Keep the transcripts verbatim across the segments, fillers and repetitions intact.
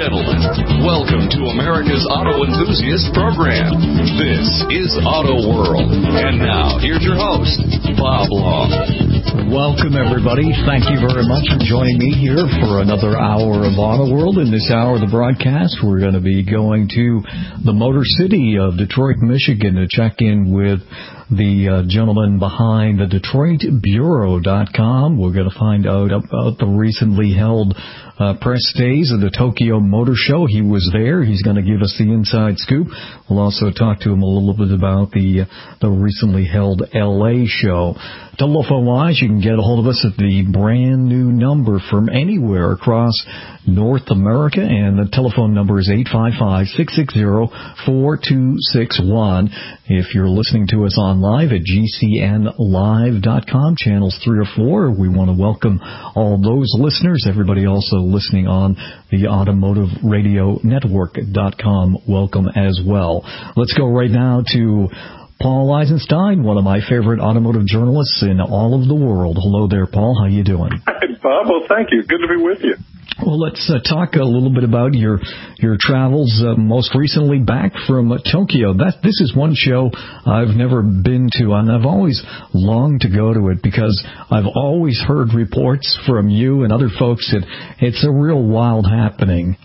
gentlemen, welcome to America's Auto Enthusiast Program. This is Auto World. And now, here's your host, Bob Long. Welcome, everybody. Thank you very much for joining me here for another hour of Auto World. In this hour of the broadcast, we're going to be going to the Motor City of Detroit, Michigan to check in with the uh, gentleman behind the Detroit Bureau dot com. We're going to find out about the recently held uh, press days of the Tokyo Motor Show. He was there. He's going to give us the inside scoop. We'll also talk to him a little bit about the uh, the recently held L A show. Telephone-wise, you can get a hold of us at the brand new number from anywhere across North America, and the telephone number is eight five five, six six zero, four two six one. If you're listening to us on live at G C N live dot com, channels three or four, we want to welcome all those listeners. Everybody also listening on the automotive radio network dot com, welcome as well. Let's go right now to Paul Eisenstein, one of my favorite automotive journalists in all of the world. Hello there, Paul. How you doing? Hi, Bob. Well, thank you. Good to be with you. Well, let's uh, talk a little bit about your your travels, uh, most recently back from uh, Tokyo. That This is one show I've never been to, and I've always longed to go to it because I've always heard reports from you and other folks that it's a real wild happening.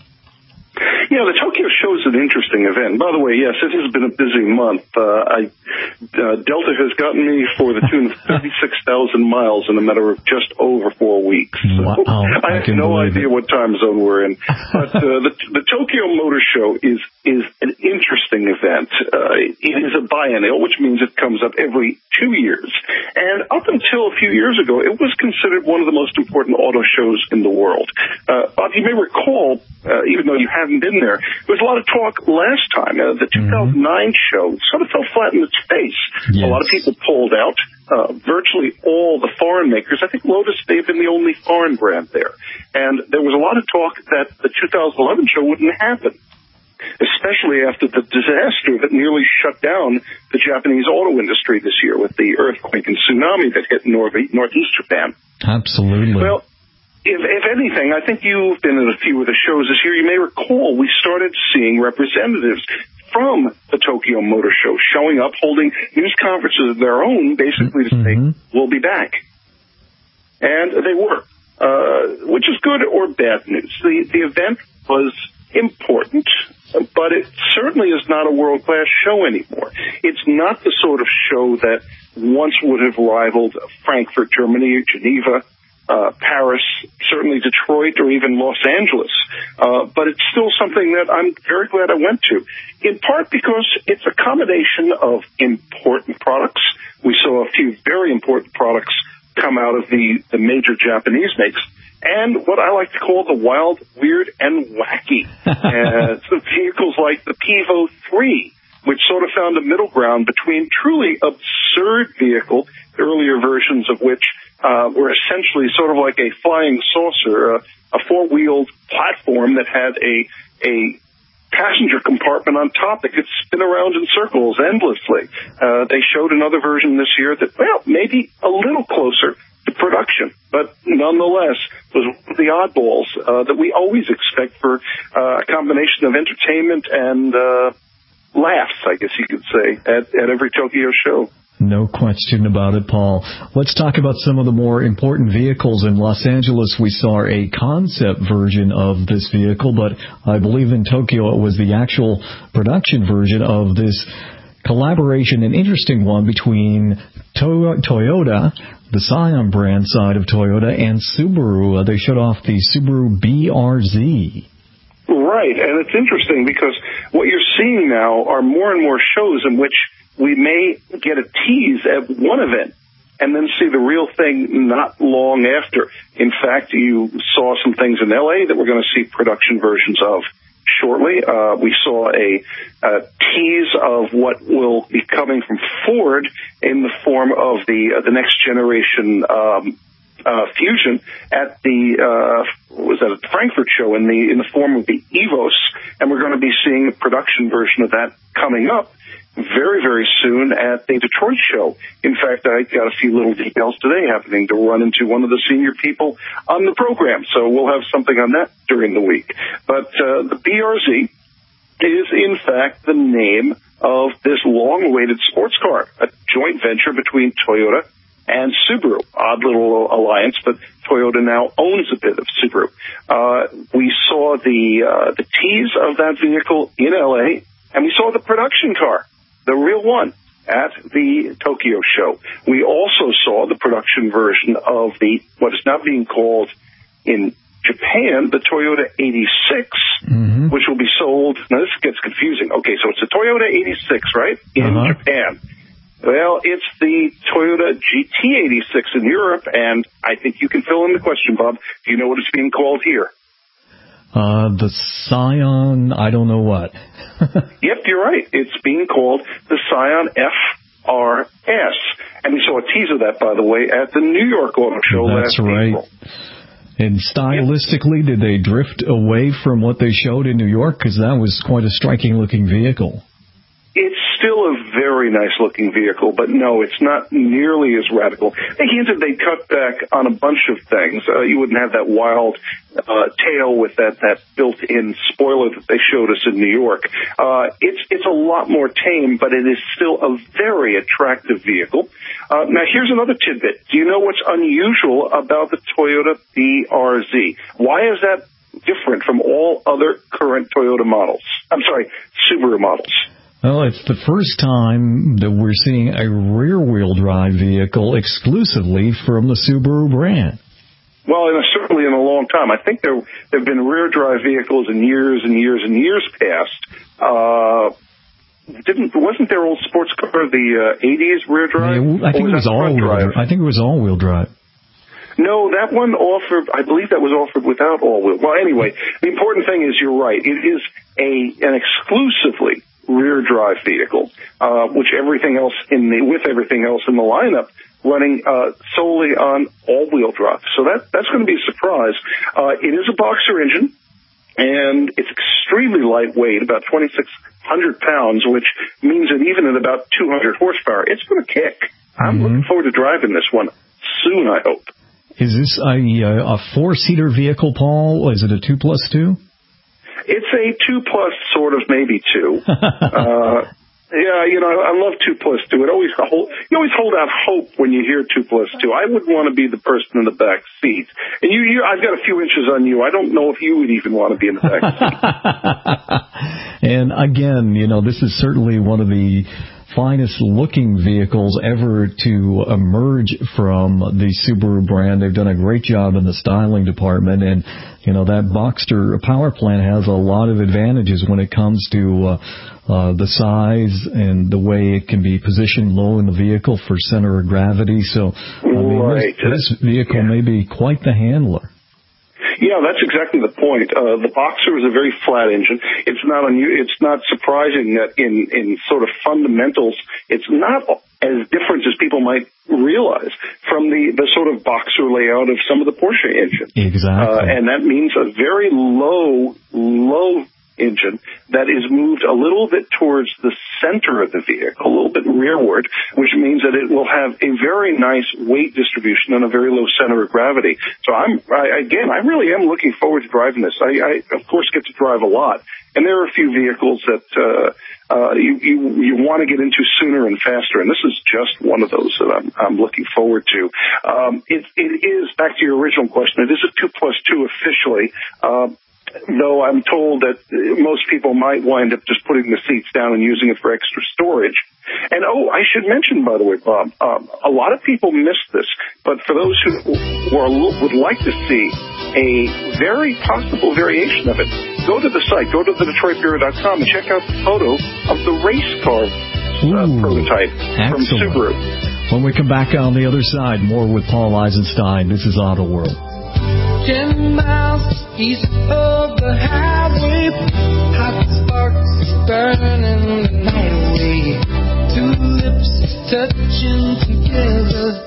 Yeah, the Tokyo show is an interesting event. By the way, yes, it has been a busy month. Uh, I, uh, Delta has gotten me for the tune of thirty-six thousand miles in a matter of just over four weeks. Wow, So I, I have no idea it. what time zone we're in. But uh, the, the Tokyo Motor Show is is an interesting event. Uh, it is a biennial, which means it comes up every two years. And up until a few years ago, it was considered one of the most important auto shows in the world. Uh, Bob, you may recall, uh, even though you haven't been there, there was a lot of talk last time. Uh, the two thousand nine mm-hmm. show sort of fell flat in its face. Yes. A lot of people pulled out. Uh, virtually all the foreign makers. I think Lotus may have been the only foreign brand there. And there was a lot of talk that the two thousand eleven show wouldn't happen, especially after the disaster that nearly shut down the Japanese auto industry this year with the earthquake and tsunami that hit north- northeast Japan. Absolutely. Well, If, if anything, I think you've been at a few of the shows this year. You may recall we started seeing representatives from the Tokyo Motor Show showing up, holding news conferences of their own, basically to mm-hmm. say, we'll be back. And they were, uh, which is good or bad news. The, the event was important, but it certainly is not a world-class show anymore. It's not the sort of show that once would have rivaled Frankfurt, Germany, Geneva, Uh, Paris, certainly Detroit, or even Los Angeles. Uh, but it's still something that I'm very glad I went to, in part because it's a combination of important products. We saw a few very important products come out of the, the major Japanese makes, and what I like to call the wild, weird, and wacky. uh, so vehicles like the Pivo three, which sort of found a middle ground between truly absurd vehicle, earlier versions of which Uh, were essentially sort of like a flying saucer, uh, a four-wheeled platform that had a a passenger compartment on top that could spin around in circles endlessly. Uh, they showed another version this year that, well, maybe a little closer to production, but nonetheless was one of the oddballs uh, that we always expect for uh, a combination of entertainment and uh, laughs, I guess you could say, at, at every Tokyo show. No question about it, Paul. Let's talk about some of the more important vehicles. In Los Angeles, we saw a concept version of this vehicle, but I believe in Tokyo it was the actual production version of this collaboration, an interesting one between to- Toyota, the Scion brand side of Toyota, and Subaru. Uh, they showed off the Subaru B R Z. Right, and it's interesting because what you're seeing now are more and more shows in which we may get a tease at one event and then see the real thing not long after. In fact, you saw some things in L A that we're going to see production versions of shortly. Uh, we saw a, a tease of what will be coming from Ford in the form of the uh, the next generation um, uh, Fusion at the uh, what was that at the Frankfurt show in the in the form of the EVOS, and we're going to be seeing a production version of that coming up very, very soon at the Detroit show. In fact, I got a few little details today happening to run into one of the senior people on the program, so we'll have something on that during the week. But uh, the B R Z is, in fact, the name of this long-awaited sports car, a joint venture between Toyota and Subaru. Odd little alliance, but Toyota now owns a bit of Subaru. Uh, we saw the uh, the tease of that vehicle in L A, and we saw the production car, the real one, at the Tokyo show. We also saw the production version of the what is now being called in Japan the Toyota eighty-six, mm-hmm. which will be sold. Now this gets confusing. Okay, so it's a Toyota eighty-six, right, in uh-huh. Japan. Well, it's the Toyota G T eighty-six in Europe, and I think you can fill in the question, Bob. Do you know what it's being called here? Uh, the Scion, I don't know what. Yep, you're right. It's being called the Scion F R S. And we saw a teaser of that, by the way, at the New York Auto Show That's last right. April. And stylistically, did they drift away from what they showed in New York? Because that was quite a striking-looking vehicle. It's still a very nice-looking vehicle, but no, it's not nearly as radical. They hinted they cut back on a bunch of things. Uh, you wouldn't have that wild uh, tail with that, that built-in spoiler that they showed us in New York. Uh, it's it's a lot more tame, but it is still a very attractive vehicle. Uh, now, here's another tidbit. Do you know what's unusual about the Toyota B R Z? Why is that different from all other current Toyota models? I'm sorry, Subaru models. Well, it's the first time that we're seeing a rear-wheel drive vehicle exclusively from the Subaru brand. Well, and certainly in a long time. I think there there have been rear-drive vehicles in years and years and years past. Uh, didn't wasn't there old sports car the uh, eighties rear-drive? Yeah, I think it was all-wheel drive. I think it was all-wheel drive. No, that one offered, I believe that was offered without all-wheel. Well, anyway, the important thing is you're right. It is a an exclusively rear drive vehicle, uh, which everything else in the, with everything else in the lineup running, uh, solely on all-wheel drive. So that, that's going to be a surprise. Uh, it is a boxer engine, and it's extremely lightweight, about twenty-six hundred pounds, which means that even at about two hundred horsepower, it's going to kick. I'm mm-hmm. looking forward to driving this one soon, I hope. Is this a, a four-seater vehicle, Paul? Is it a two plus two? It's a two plus, sort of, maybe two. uh, yeah, you know, I love two plus two. It always hold, you always hold out hope when you hear two plus two. I wouldn't want to be the person in the back seat. And you, you, I've got a few inches on you. I don't know if you would even want to be in the back seat. And again, you know, this is certainly one of the finest looking vehicles ever to emerge from the Subaru brand. They've done a great job in the styling department, and you know that Boxster power plant has a lot of advantages when it comes to uh, uh, the size and the way it can be positioned low in the vehicle for center of gravity. So I mean, right. this, this vehicle yeah. may be quite the handler. Yeah, that's exactly the point. Uh, the Boxer is a very flat engine. It's not unu- It's not surprising that in, in sort of fundamentals, it's not as different as people might realize from the, the sort of Boxer layout of some of the Porsche engines. Exactly. Uh, and that means a very low, low engine that is moved a little bit towards the center of the vehicle, a little bit rearward, which means that it will have a very nice weight distribution and a very low center of gravity. So I'm, I, again, I really am looking forward to driving this. I, I, of course, get to drive a lot. And there are a few vehicles that uh, uh, you, you, you want to get into sooner and faster, and this is just one of those that I'm, I'm looking forward to. Um, it, it is, back to your original question, it is a two plus two officially. Uh, Though I'm told that most people might wind up just putting the seats down and using it for extra storage. And, oh, I should mention, by the way, Bob, um, a lot of people miss this, but for those who, who are, would like to see a very possible variation of it, go to the site, go to the Detroit Bureau dot com and check out the photo of the race car uh, Ooh, prototype excellent. From Subaru. When we come back on the other side, more with Paul Eisenstein. This is Auto World. Ten miles east of the highway, hot sparks burning the night away. Two lips touching together.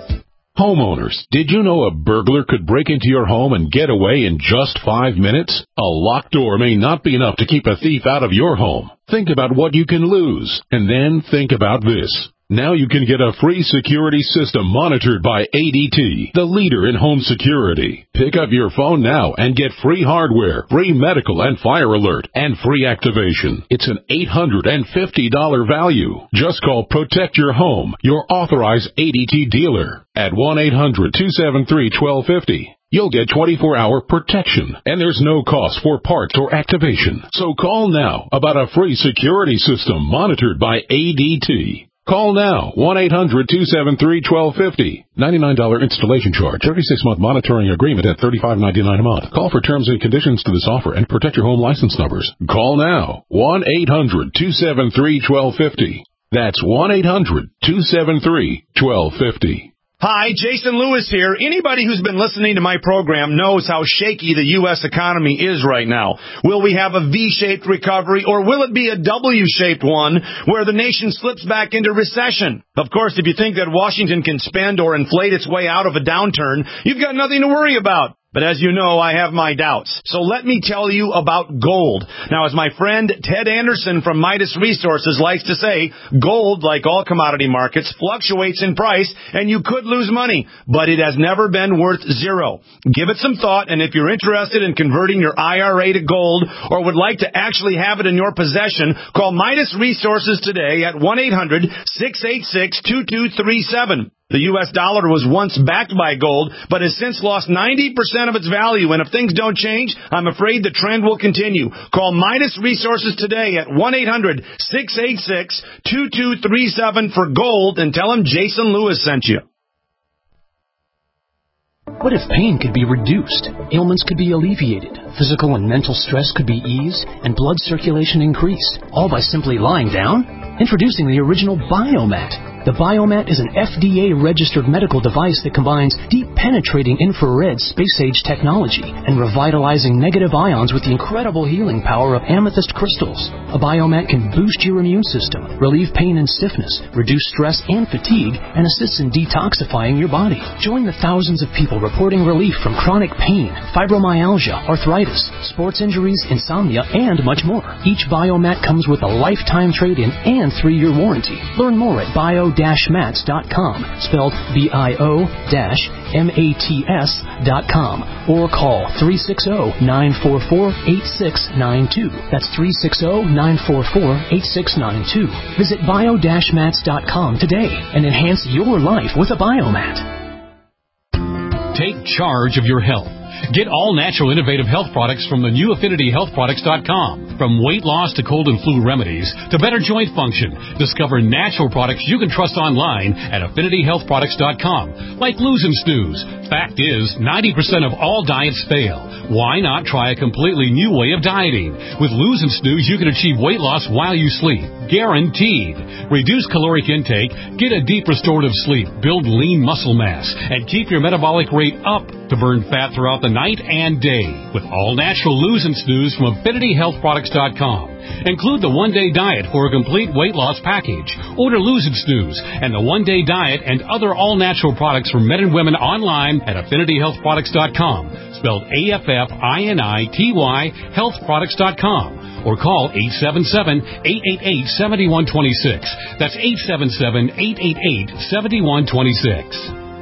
Homeowners, did you know a burglar could break into your home and get away in just five minutes? A locked door may not be enough to keep a thief out of your home. Think about what you can lose, and then think about this. Now you can get a free security system monitored by A D T, the leader in home security. Pick up your phone now and get free hardware, free medical and fire alert, and free activation. It's an eight hundred fifty dollars value. Just call Protect Your Home, your authorized A D T dealer, at one eight hundred two seven three one two five zero. You'll get twenty-four hour protection, and there's no cost for parts or activation. So call now about a free security system monitored by A D T. Call now, one eight hundred two seven three one two five zero. ninety-nine dollars installation charge. thirty-six month monitoring agreement at thirty-five ninety-nine a month. Call for terms and conditions to this offer and protect your home license numbers. Call now, one eight hundred two seven three one two five zero. That's one eight hundred two seven three one two five zero. Hi, Jason Lewis here. Anybody who's been listening to my program knows how shaky the U S economy is right now. Will we have a V-shaped recovery, or will it be a W-shaped one where the nation slips back into recession? Of course, if you think that Washington can spend or inflate its way out of a downturn, you've got nothing to worry about. But as you know, I have my doubts. So let me tell you about gold. Now, as my friend Ted Anderson from Midas Resources likes to say, gold, like all commodity markets, fluctuates in price, and you could lose money, but it has never been worth zero. Give it some thought, and if you're interested in converting your I R A to gold or would like to actually have it in your possession, call Midas Resources today at one eight hundred six eight six two two three seven. The U S dollar was once backed by gold, but has since lost ninety percent of its value, and if things don't change, I'm afraid the trend will continue. Call Midas Resources today at one eight hundred six eight six two two three seven for gold and tell them Jason Lewis sent you. What if pain could be reduced, ailments could be alleviated, physical and mental stress could be eased, and blood circulation increased, all by simply lying down? Introducing the original Biomat. The Biomat is an F D A-registered medical device that combines deep-penetrating infrared space-age technology and revitalizing negative ions with the incredible healing power of amethyst crystals. A Biomat can boost your immune system, relieve pain and stiffness, reduce stress and fatigue, and assists in detoxifying your body. Join the thousands of people reporting relief from chronic pain, fibromyalgia, arthritis, sports injuries, insomnia, and much more. Each Biomat comes with a lifetime trade-in and three-year warranty. Learn more at bio mats dot com, spelled B I O M A T S dot com, or call three six zero nine four four eight six nine two. That's three six zero nine four four eight six nine two. Visit bio mats dot com today and enhance your life with a Biomat. Take charge of your health. Get all natural innovative health products from the new affinity health products dot com. From weight loss to cold and flu remedies to better joint function, discover natural products you can trust online at affinity health products dot com. Like Lose and Snooze. Fact is, ninety percent of all diets fail. Why not try a completely new way of dieting? With Lose and Snooze, you can achieve weight loss while you sleep. Guaranteed. Reduce caloric intake, get a deep restorative sleep, build lean muscle mass, and keep your metabolic rate up to burn fat throughout the night and day with all natural Lose and Snooze from affinity health products dot com. Include the one-day diet for a complete weight loss package. Order Lose and Snooze and the one-day diet and other all-natural products for men and women online at affinity health products dot com, spelled A F F I N I T Y health products dot com. Or call eight seven seven, eight eight eight, seven one two six. That's eight seven seven, eight eight eight, seven one two six.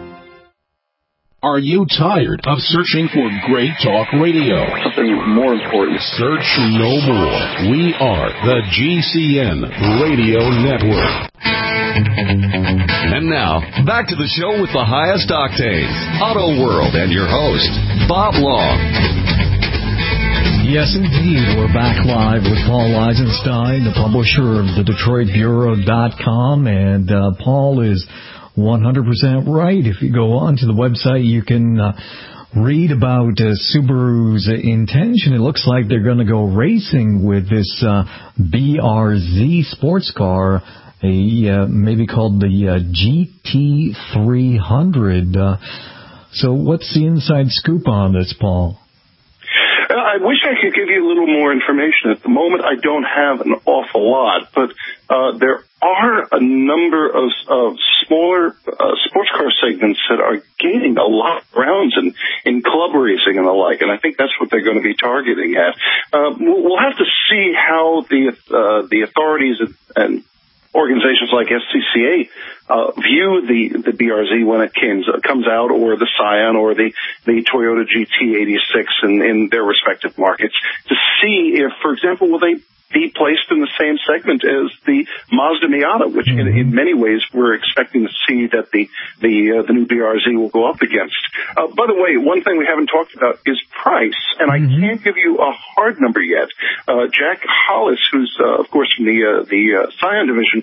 Are you tired of searching for great talk radio? Something more important. Search no more. We are the G C N Radio Network. And now, back to the show with the highest octane, Auto World, and your host, Bob Long. Yes, indeed. We're back live with Paul Eisenstein, the publisher of the Detroit Bureau dot com, and uh, Paul is one hundred percent right. If you go on to the website, you can uh, read about uh, Subaru's intention. It looks like they're going to go racing with this uh, B R Z sports car, a uh, maybe called the uh, G T three hundred. Uh, so what's the inside scoop on this, Paul? I wish I could give you a little more information. At the moment, I don't have an awful lot, but uh, there are a number of, of smaller uh, sports car segments that are gaining a lot of rounds in, in club racing and the like, and I think that's what they're going to be targeting at. Uh, we'll, we'll have to see how the uh, the authorities and, and organizations like S C C A uh, view the, the B R Z when it comes, uh, comes out, or the Scion, or the, the Toyota G T eighty-six in, in their respective markets, to see if, for example, will they be placed in the same segment as the Mazda Miata, which in, in many ways we're expecting to see that the the, uh, the new B R Z will go up against. Uh, by the way, one thing we haven't talked about is price, and mm-hmm. I can't give you a hard number yet. Uh, Jack Hollis, who's uh, of course from the uh, the uh, Scion division,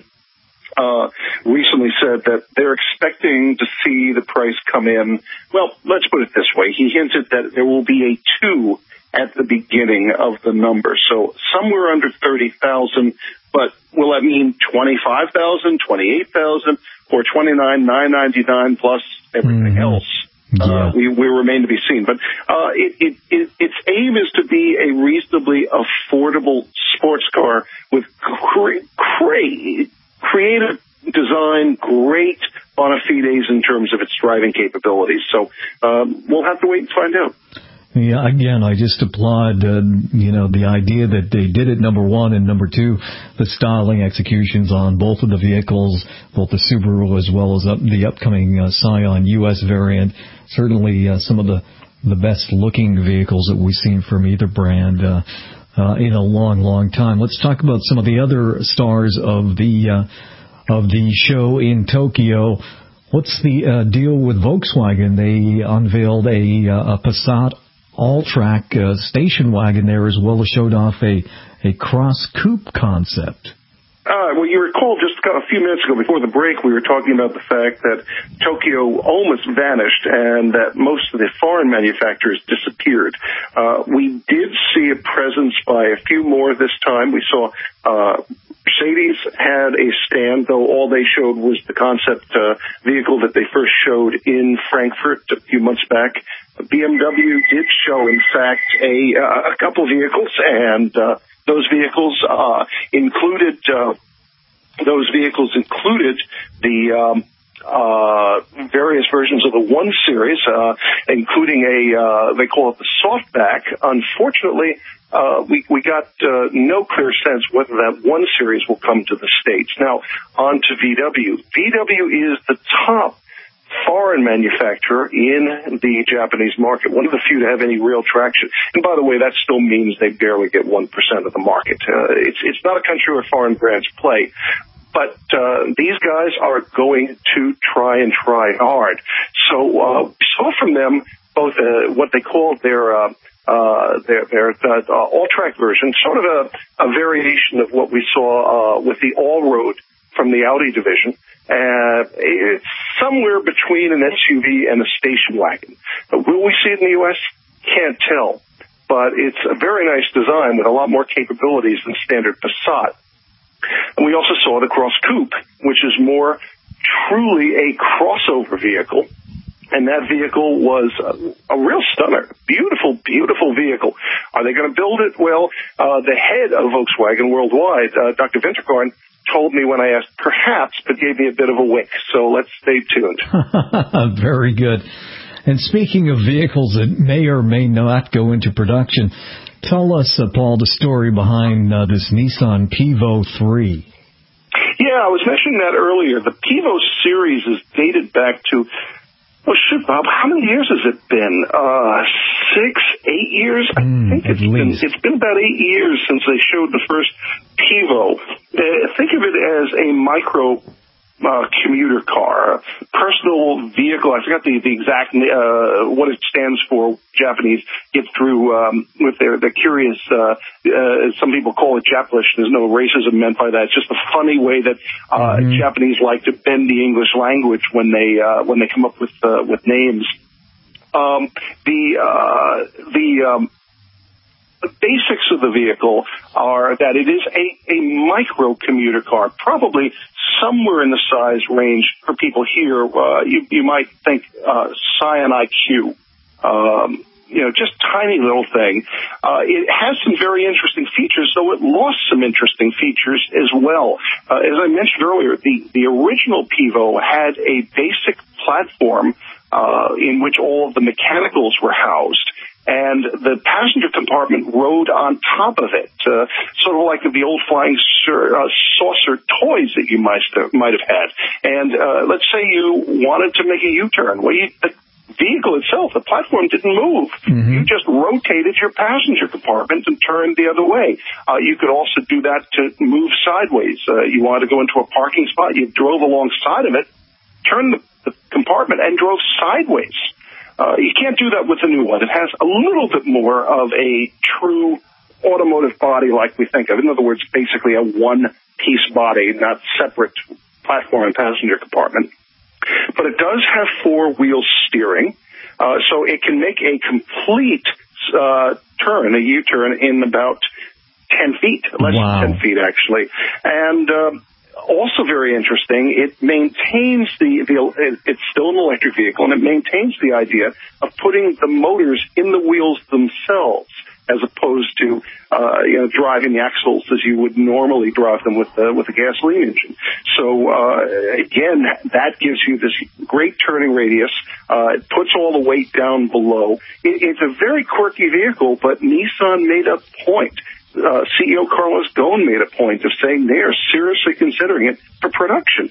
Uh, recently said that they're expecting to see the price come in. Well, let's put it this way. He hinted that there will be a two at the beginning of the number. So somewhere under thirty thousand, but will that mean twenty-five thousand, twenty-eight thousand, or twenty-nine thousand nine hundred ninety-nine plus everything mm-hmm. else? Yeah. Uh, we, we remain to be seen. But uh, it, it, it, its aim is to be a reasonably affordable sports car with cra- cra- creative design, great bona fides in terms of its driving capabilities. So um, we'll have to wait and find out. Yeah, again, I just applaud, uh, you know, the idea that they did it, number one, and number two, the styling executions on both of the vehicles, both the Subaru as well as up, the upcoming uh, Scion U S variant. Certainly uh, some of the, the best-looking vehicles that we've seen from either brand uh, uh, in a long, long time. Let's talk about some of the other stars of the uh, of the show in Tokyo. What's the uh, deal with Volkswagen? They unveiled a, uh, a Passat all-track uh, station wagon there, as well as showed off a, a cross coupe concept. Uh, well, you recall just a few minutes ago before the break, we were talking about the fact that Tokyo almost vanished and that most of the foreign manufacturers disappeared. Uh, we did see a presence by a few more this time. We saw uh, Mercedes had a stand, though all they showed was the concept uh, vehicle that they first showed in Frankfurt a few months back. B M W did show, in fact, a, uh, a couple vehicles, and uh, those vehicles uh, included uh, those vehicles included the um, uh, various versions of the one series, uh, including a uh, they call it the softback. Unfortunately, uh, we we got uh, no clear sense whether that one series will come to the States. Now, on to V W. V W is the top foreign manufacturer in the Japanese market, one of the few to have any real traction. And by the way, that still means they barely get one percent of the market. Uh, it's, it's not a country where foreign brands play, but uh, these guys are going to try and try hard. So uh, we saw from them both uh, what they called their uh, uh, their, their uh, all-track version, sort of a, a variation of what we saw uh, with the all-road from the Audi division. Uh, it's somewhere between an S U V and a station wagon. But will we see it in the U S? Can't tell. But it's a very nice design with a lot more capabilities than standard Passat. And we also saw the Cross Coupe, which is more truly a crossover vehicle. And that vehicle was a, a real stunner. Beautiful, beautiful vehicle. Are they going to build it? Well, uh, the head of Volkswagen worldwide, uh, Doctor Winterkorn, told me when I asked perhaps, but gave me a bit of a wink. So let's stay tuned. Very good. And speaking of vehicles that may or may not go into production, tell us, uh, Paul, the story behind uh, this Nissan Pivo three. Yeah, I was mentioning that earlier. The Pivo series is dated back to, oh, shoot, Bob, how many years has it been? Uh, six, eight years? I mm, think it's been, it's been about eight years since they showed the first Pivo. Uh, think of it as a micro uh, commuter car, a personal vehicle. I forgot the, the exact, uh, what it stands for. Japanese get through um, with their, their curious, uh, uh, some people call it Japlish. There's no racism meant by that. It's just a funny way that uh, mm-hmm. Japanese like to bend the English language when they uh, when they come up with uh, with names. Um, the uh, the um, The basics of the vehicle are that it is a, a micro commuter car, probably somewhere in the size range for people here. Uh, you, you might think uh, Scion I Q, um, you know, just tiny little thing. Uh, it has some very interesting features, though it lost some interesting features as well. Uh, as I mentioned earlier, the, the original Pivo had a basic platform uh, in which all of the mechanicals were housed. And the passenger compartment rode on top of it, uh, sort of like the old flying sur- uh, saucer toys that you might have, might have had. And uh, let's say you wanted to make a U-turn. Well, you, the vehicle itself, the platform didn't move. Mm-hmm. You just rotated your passenger compartment and turned the other way. Uh, you could also do that to move sideways. Uh, you wanted to go into a parking spot, you drove alongside of it, turned the, the compartment, and drove sideways. Uh, you can't do that with the new one. It has a little bit more of a true automotive body like we think of. In other words, basically a one-piece body, not separate platform and passenger compartment. But it does have four-wheel steering, uh, so it can make a complete uh, turn, a U-turn, in about ten feet, less wow. than ten feet, actually. And uh, also very interesting, it maintains the, the, it's still an electric vehicle, and it maintains the idea of putting the motors in the wheels themselves, as opposed to, uh, you know, driving the axles as you would normally drive them with uh, with a gasoline engine. So, uh, again, that gives you this great turning radius. Uh, it puts all the weight down below. It, it's a very quirky vehicle, but Nissan made a point. Uh, C E O Carlos Ghosn made a point of saying they are seriously considering it for production.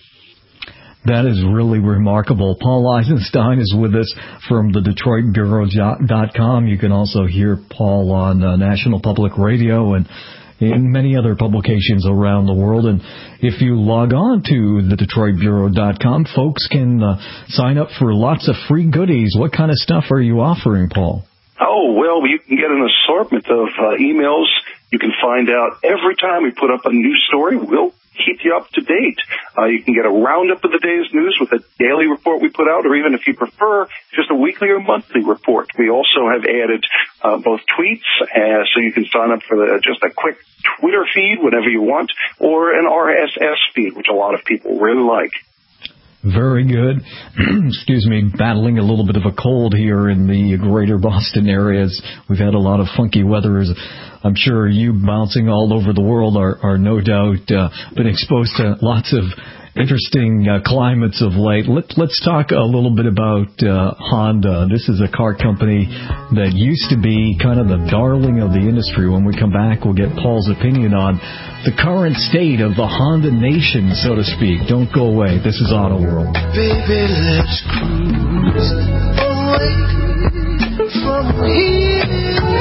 That is really remarkable. Paul Eisenstein is with us from the Detroit Bureau dot com. You can also hear Paul on uh, National Public Radio and in many other publications around the world. And if you log on to the Detroit Bureau dot com, folks can uh, sign up for lots of free goodies. What kind of stuff are you offering, Paul? Oh, well, you can get an assortment of uh, emails. You can find out every time we put up a new story. We'll keep you up to date. Uh, you can get a roundup of the day's news with a daily report we put out, or even if you prefer, just a weekly or monthly report. We also have added uh, both tweets, uh, so you can sign up for the, just a quick Twitter feed whenever you want, or an R S S feed, which a lot of people really like. Very good. Excuse me, battling a little bit of a cold here in the greater Boston areas. We've had a lot of funky weather. I'm sure you bouncing all over the world are, are no doubt uh, been exposed to lots of interesting uh, climates of late. Let, let's talk a little bit about uh, Honda. This is a car company that used to be kind of the darling of the industry. When we come back, we'll get Paul's opinion on the current state of the Honda nation, so to speak. Don't go away. This is Auto World. Baby, let's cruise away from here.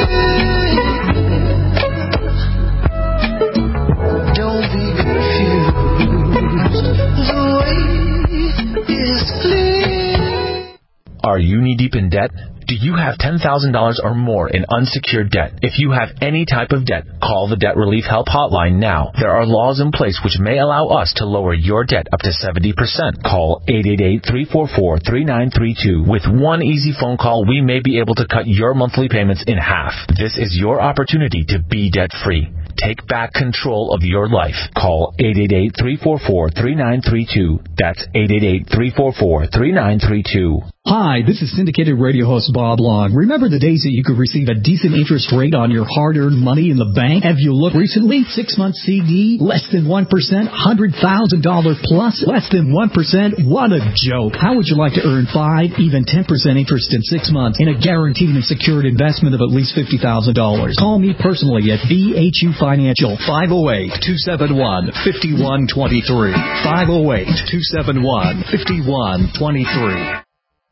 Don't be confused. The way is clear. Are you knee-deep in debt? Do you have ten thousand dollars or more in unsecured debt? If you have any type of debt, call the Debt Relief Help Hotline now. There are laws in place which may allow us to lower your debt up to seventy percent. Call eight eight eight, three four four, three nine three two. With one easy phone call, we may be able to cut your monthly payments in half. This is your opportunity to be debt-free. Take back control of your life. Call eight eight eight, three four four, three nine three two. That's eight eight eight, three four four, three nine three two. Hi, this is syndicated radio host Bob Long. Remember the days that you could receive a decent interest rate on your hard-earned money in the bank? Have you looked recently? Six-month C D, less than one percent, one hundred thousand dollars plus, less than one percent? What a joke. How would you like to earn five, even ten percent interest in six months in a guaranteed and secured investment of at least fifty thousand dollars? Call me personally at B H U Financial, five oh eight, two seven one, five one two three, five oh eight, two seven one, five one two three.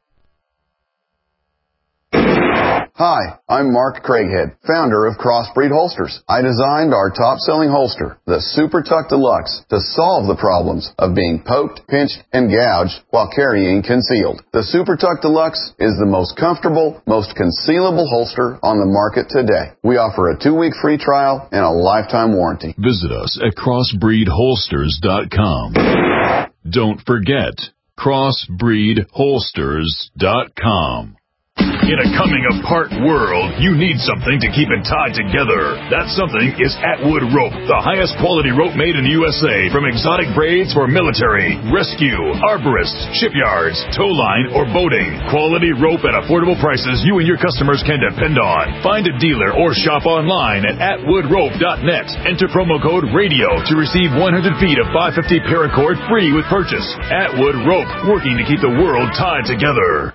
Hi, I'm Mark Craighead, founder of Crossbreed Holsters. I designed our top-selling holster, the Super Tuck Deluxe, to solve the problems of being poked, pinched, and gouged while carrying concealed. The Super Tuck Deluxe is the most comfortable, most concealable holster on the market today. We offer a two-week free trial and a lifetime warranty. Visit us at crossbreed holsters dot com. Don't forget, crossbreed holsters dot com. In a coming-apart world, you need something to keep it tied together. That something is Atwood Rope, the highest quality rope made in the U S A, from exotic braids for military, rescue, arborists, shipyards, tow line, or boating. Quality rope at affordable prices you and your customers can depend on. Find a dealer or shop online at atwood rope dot net. Enter promo code RADIO to receive one hundred feet of five fifty paracord free with purchase. Atwood Rope, working to keep the world tied together.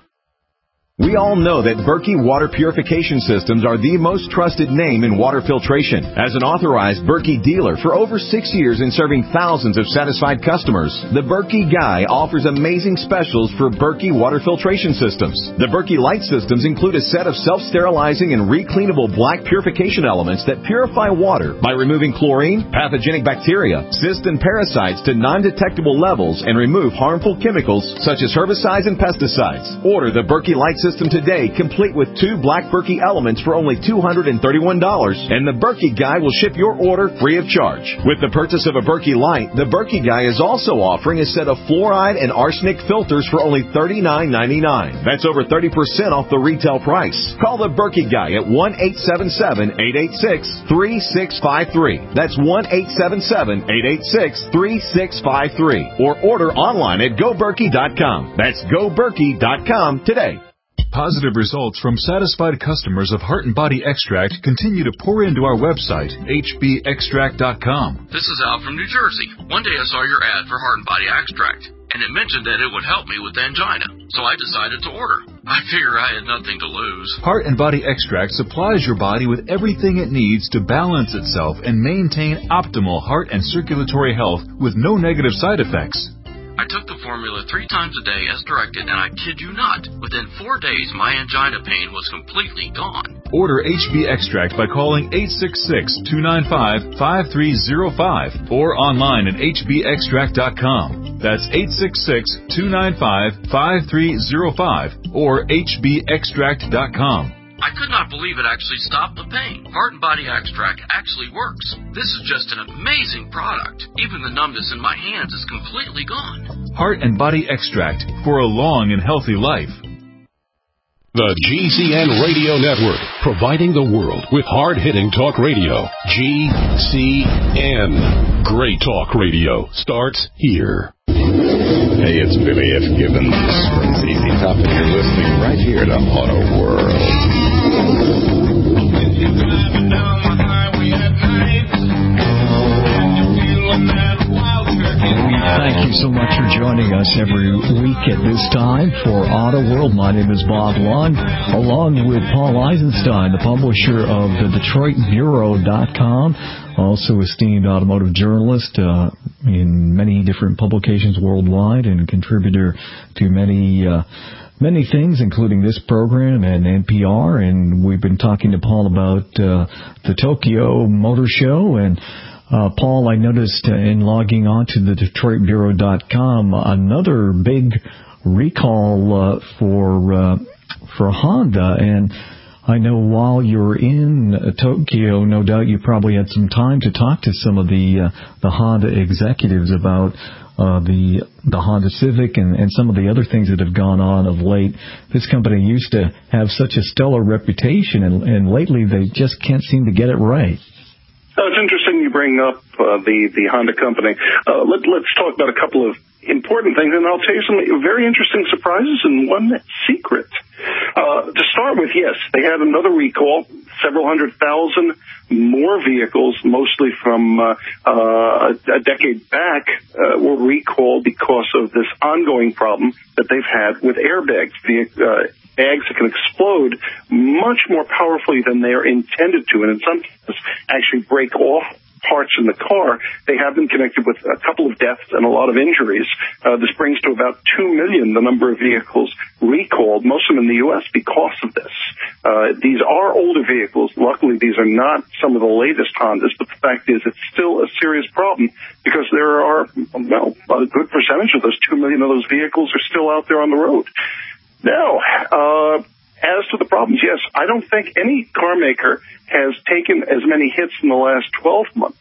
We all know that Berkey Water Purification Systems are the most trusted name in water filtration. As an authorized Berkey dealer for over six years and serving thousands of satisfied customers, the Berkey Guy offers amazing specials for Berkey Water Filtration Systems. The Berkey Light Systems include a set of self-sterilizing and recleanable black purification elements that purify water by removing chlorine, pathogenic bacteria, cysts, and parasites to non-detectable levels and remove harmful chemicals such as herbicides and pesticides. Order the Berkey Light System today, complete with two black Berkey elements for only two hundred thirty-one dollars, and the Berkey Guy will ship your order free of charge. With the purchase of a Berkey Light, the Berkey Guy is also offering a set of fluoride and arsenic filters for only thirty-nine ninety-nine. That's over thirty percent off the retail price. Call the Berkey Guy at one eight seven seven, eight eight six, three six five three. That's one eight seven seven, eight eight six, three six five three. Or order online at go berkey dot com. That's go berkey dot com today. Positive results from satisfied customers of Heart and Body Extract continue to pour into our website, h b extract dot com. This is Al from New Jersey. One day I saw your ad for Heart and Body Extract, and it mentioned that it would help me with angina, so I decided to order. I figure I had nothing to lose. Heart and Body Extract supplies your body with everything it needs to balance itself and maintain optimal heart and circulatory health with no negative side effects. I took the formula three times a day as directed, and I kid you not, within four days my angina pain was completely gone. Order H B Extract by calling eight six six, two nine five, five three zero five or online at h b extract dot com. That's eight six six, two nine five, five three zero five or h b extract dot com. I could not believe it actually stopped the pain. Heart and Body Extract actually works. This is just an amazing product. Even the numbness in my hands is completely gone. Heart and Body Extract for a long and healthy life. The G C N Radio Network, providing the world with hard-hitting talk radio. G C N. Great talk radio starts here. Hey, it's Billy F. Gibbons from Z Z Top, and you're listening right here to Auto World. Thank you so much for joining us every week at this time for Auto World. My name is Bob Lund, along with Paul Eisenstein, the publisher of the Detroit Bureau dot com, also esteemed automotive journalist uh, in many different publications worldwide and a contributor to many uh, many things, including this program and N P R. And we've been talking to Paul about uh, the Tokyo Motor Show. And Uh, Paul, I noticed uh, in logging on to the Detroit Bureau dot com, another big recall uh, for uh, for Honda. And I know while you're in uh, Tokyo, no doubt you probably had some time to talk to some of the uh, the Honda executives about uh, the the Honda Civic and, and some of the other things that have gone on of late. This company used to have such a stellar reputation, and, and lately they just can't seem to get it right. Uh, it's interesting you bring up uh, the the Honda company. Uh, let, let's talk about a couple of important things, and I'll tell you some very interesting surprises and one secret. Uh, to start with, yes, they had another recall. Several hundred thousand more vehicles, mostly from uh, uh, a decade back, uh, were recalled because of this ongoing problem that they've had with airbags. The uh, bags that can explode much more powerfully than they are intended to, and in some cases actually break off parts in the car. They have been connected with a couple of deaths and a lot of injuries. Uh, this brings to about two million the number of vehicles recalled, most of them in the U S because of this. Uh, these are older vehicles. Luckily, these are not some of the latest Hondas, but the fact is it's still a serious problem because there are, well, a good percentage of those two million of those vehicles are still out there on the road. Now, uh, as to the problems, yes, I don't think any car maker has taken as many hits in the last twelve months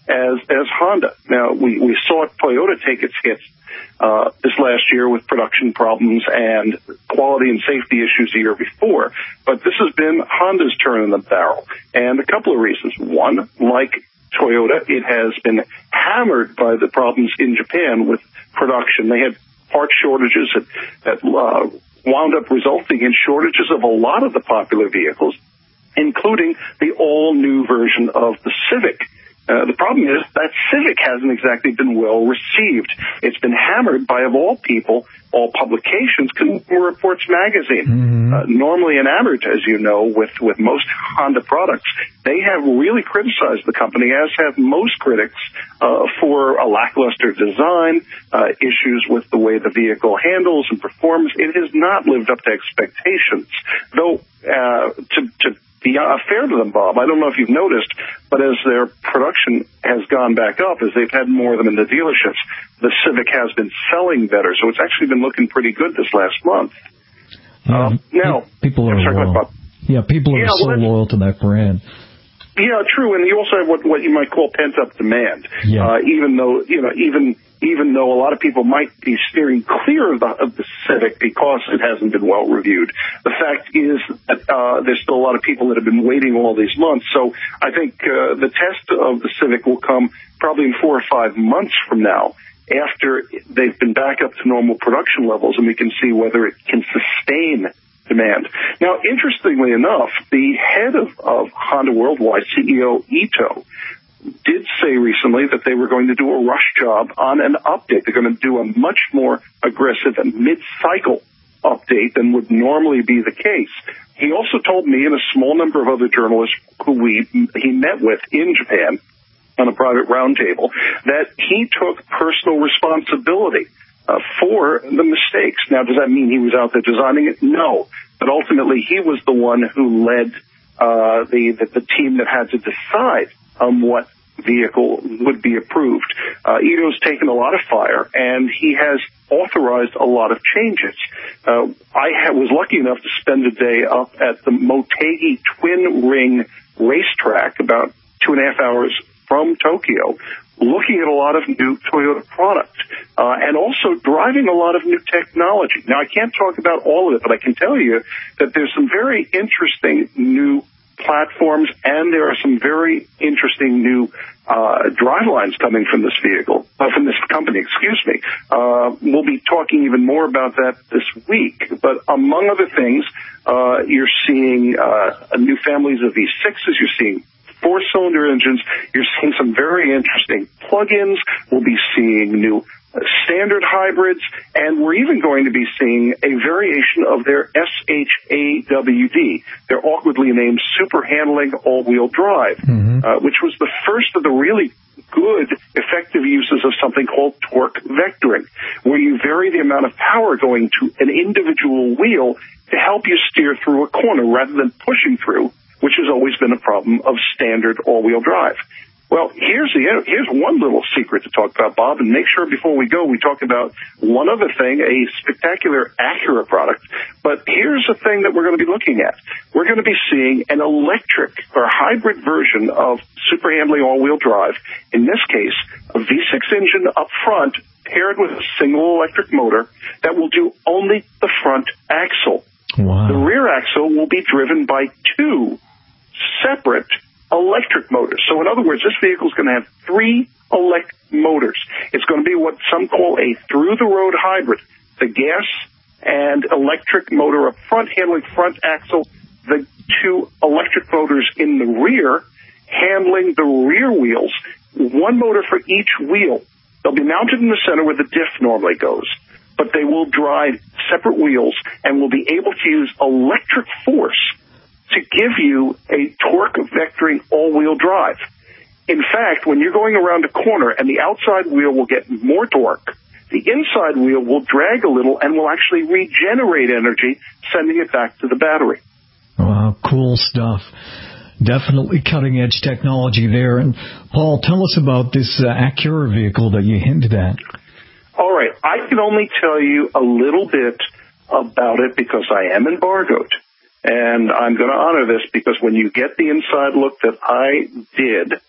as as Honda. Now, we, we saw Toyota take its hits uh, this last year with production problems and quality and safety issues the year before, but this has been Honda's turn in the barrel, and a couple of reasons. One, like Toyota, it has been hammered by the problems in Japan with production. They had part shortages that, that uh, wound up resulting in shortages of a lot of the popular vehicles, including the all-new version of the Civic. Uh, the problem is that Civic hasn't exactly been well received. It's been hammered by, of all people, all publications, Consumer Reports magazine. Mm-hmm. Uh, normally enamored, as you know, with, with most Honda products. They have really criticized the company, as have most critics, uh, for a lackluster design, uh, issues with the way the vehicle handles and performs. It has not lived up to expectations. Though, uh, to, to be fair to them, Bob, I don't know if you've noticed, but as their production has gone back up, as they've had more of them in the dealerships, the Civic has been selling better. So it's actually been looking pretty good this last month. Yeah, uh, now, people are sorry, loyal. Yeah, people are yeah, so well, loyal to that brand. Yeah, true, and you also have what, what you might call pent-up demand. Yeah. Uh, even though, you know, even even though a lot of people might be steering clear of the, of the Civic because it hasn't been well reviewed, the fact is that uh, there's still a lot of people that have been waiting all these months. So I think uh, the test of the Civic will come probably in four or five months from now, after they've been back up to normal production levels, and we can see whether it can sustain demand. Now, interestingly enough, the head of, of Honda Worldwide, C E O Ito, did say recently that they were going to do a rush job on an update. They're going to do a much more aggressive and mid-cycle update than would normally be the case. He also told me and a small number of other journalists who we he met with in Japan on a private roundtable that he took personal responsibility Uh, for the mistakes. Now, does that mean he was out there designing it? No. But ultimately, he was the one who led uh, the, the the team that had to decide on what vehicle would be approved. Uh, Ito's taken a lot of fire, and he has authorized a lot of changes. Uh, I ha- was lucky enough to spend a day up at the Motegi Twin Ring racetrack, about two and a half hours from Tokyo, looking at a lot of new Toyota products, uh, and also driving a lot of new technology. Now, I can't talk about all of it, but I can tell you that there's some very interesting new platforms, and there are some very interesting new uh, drivelines coming from this vehicle, uh, from this company, excuse me. Uh, we'll be talking even more about that this week. But among other things, uh, you're seeing uh, new families of V sixes, you're seeing four-cylinder engines. You're seeing some very interesting plug-ins. We'll be seeing new uh, standard hybrids, and we're even going to be seeing a variation of their S H A W D, their awkwardly named Super Handling All-Wheel Drive, mm-hmm. uh, which was the first of the really good, effective uses of something called torque vectoring, where you vary the amount of power going to an individual wheel to help you steer through a corner rather than pushing through, which has always been a problem of standard all-wheel drive. Well, here's the here's one little secret to talk about, Bob, and make sure before we go we talk about one other thing, a spectacular Acura product. But here's the thing that we're going to be looking at. We're going to be seeing an electric or hybrid version of Super Handling all-wheel drive. In this case, a V six engine up front paired with a single electric motor that will do only the front axle. Wow. The rear axle will be driven by two separate electric motors. So in other words, this vehicle is going to have three electric motors. It's going to be what some call a through-the-road hybrid. The gas and electric motor up front handling front axle, the two electric motors in the rear handling the rear wheels, one motor for each wheel. They'll be mounted in the center where the diff normally goes, but they will drive separate wheels and will be able to use electric force to give you a torque vectoring all-wheel drive. In fact, when you're going around a corner and the outside wheel will get more torque, the inside wheel will drag a little and will actually regenerate energy, sending it back to the battery. Wow, cool stuff. Definitely cutting-edge technology there. And, Paul, tell us about this uh, Acura vehicle that you hinted at. All right. I can only tell you a little bit about it because I am embargoed. And I'm going to honor this because when you get the inside look that I did,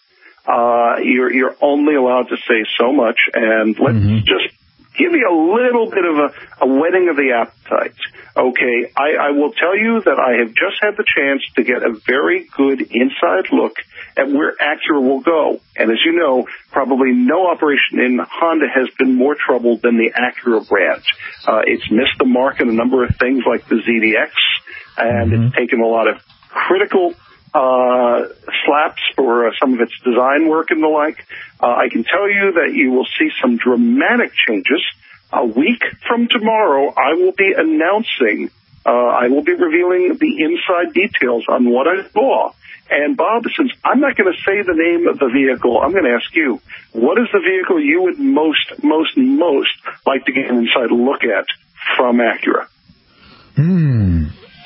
Uh, you're, you're only allowed to say so much, and let's mm-hmm. just give you a little bit of a, a whetting of the appetite. Okay, I, I will tell you that I have just had the chance to get a very good inside look at where Acura will go. And as you know, probably no operation in Honda has been more troubled than the Acura brand. Uh, it's missed the mark in a number of things like the Z D X, and mm-hmm. it's taken a lot of critical uh slaps for uh, some of its design work and the like. Uh, I can tell you that you will see some dramatic changes. A week from tomorrow, I will be announcing, uh, I will be revealing the inside details on what I saw. And Bob, since I'm not going to say the name of the vehicle, I'm going to ask you, what is the vehicle you would most, most, most like to get an inside look at from Acura? Hmm.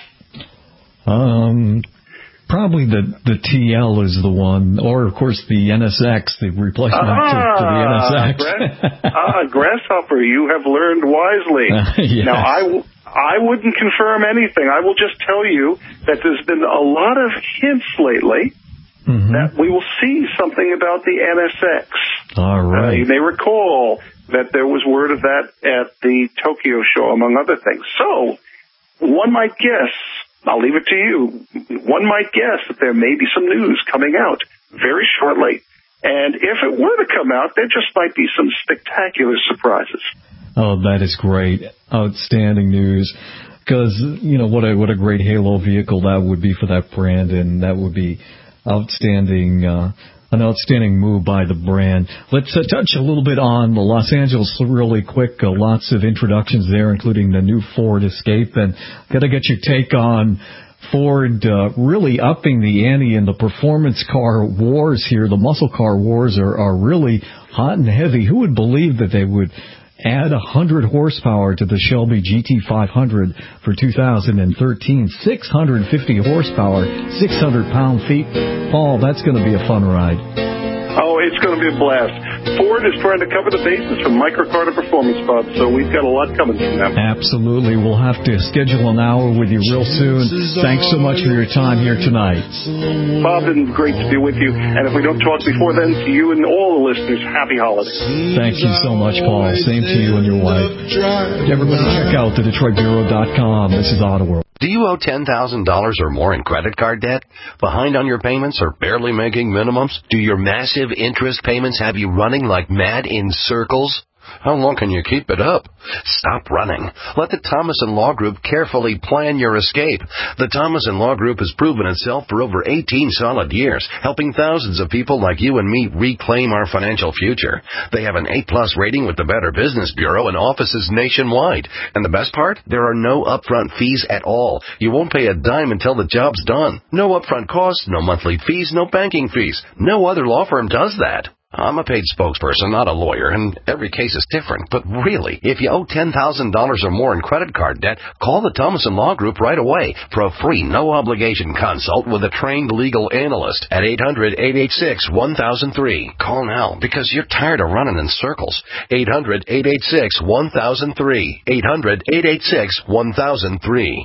Um... Probably the, the T L is the one, or, of course, the N S X, the replacement ah, to, to the N S X. Grass, ah, Grasshopper, you have learned wisely. Uh, yes. Now, I, w- I wouldn't confirm anything. I will just tell you that there's been a lot of hints lately mm-hmm. that we will see something about the N S X. All right. Uh, you may recall that there was word of that at the Tokyo show, among other things. So, one might guess, I'll leave it to you. One might guess that there may be some news coming out very shortly. And if it were to come out, there just might be some spectacular surprises. Oh, that is great. Outstanding news. Because, you know, what a, what a great halo vehicle that would be for that brand. And that would be outstanding, uh, an outstanding move by the brand. Let's uh, touch a little bit on the Los Angeles really quick. Uh, lots of introductions there, including the new Ford Escape. And got to get your take on Ford uh, really upping the ante in the performance car wars here. The muscle car wars are, are really hot and heavy. Who would believe that they would add one hundred horsepower to the Shelby G T five hundred for two thousand thirteen. six hundred fifty horsepower, six hundred pound-feet. Paul, that's going to be a fun ride. Oh, it's going to be a blast. Ford is trying to cover the bases from microcar to performance, Bob, so we've got a lot coming from them. Absolutely. We'll have to schedule an hour with you real soon. Thanks so much for your time here tonight. Bob, it's been great to be with you. And if we don't talk before then, to you and all the listeners, happy holidays. Thank you so much, Paul. Same to you and your wife. Everybody check out the Detroit Bureau dot com. This is Auto World. Do you owe ten thousand dollars or more in credit card debt? Behind on your payments or barely making minimums? Do your massive interest payments have you running like mad in circles? How long can you keep it up? Stop running. Let the Thomas and Law Group carefully plan your escape. The Thomas and Law Group has proven itself for over eighteen solid years, helping thousands of people like you and me reclaim our financial future. They have an A plus rating with the Better Business Bureau and offices nationwide. And the best part? There are no upfront fees at all. You won't pay a dime until the job's done. No upfront costs, no monthly fees, no banking fees. No other law firm does that. I'm a paid spokesperson, not a lawyer, and every case is different. But really, if you owe ten thousand dollars or more in credit card debt, call the Thomas and Law Group right away for a free, no-obligation consult with a trained legal analyst at eight hundred, eight eight six, one thousand three. Call now because you're tired of running in circles. eight hundred, eight eight six, one thousand three. eight hundred, eight eight six, one thousand three.